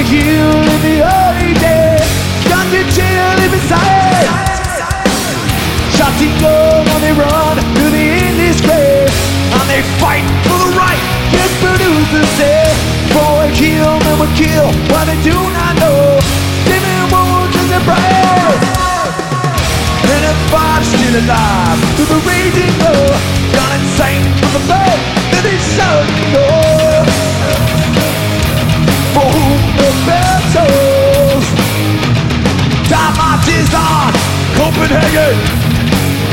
heal in the early days, got to chill in beside. Shouting gold on they run to the Indies grave, and they fight for the right, just producers say. For we kill, men will kill, what they do not know. Living wounds in their brain, and if I'm still alive through the raging war, gone insane from the blood that they should go. For whom the bell tolls, time marches on Copenhagen.